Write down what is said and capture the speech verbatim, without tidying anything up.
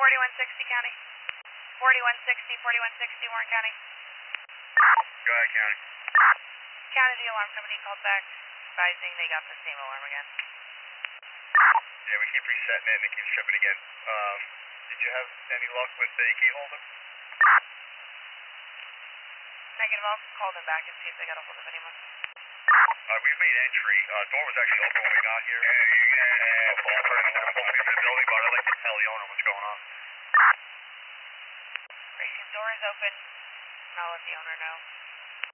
forty-one sixty County. forty-one sixty, forty-one sixty Warren County. Go ahead, County. County, the alarm company called back, advising they got the same alarm again. Yeah, we keep resetting it and it keeps tripping again. Um, did you have any luck with the key holder? Negative, I'll call them back and see if they got a hold of anyone. Uh, we've made entry. Uh, door was actually open when we got here. Yeah, yeah, yeah. So I'll try to get them into the building, but I'd like to tell the owner what's going on. Racing door is open. I'll let the owner know.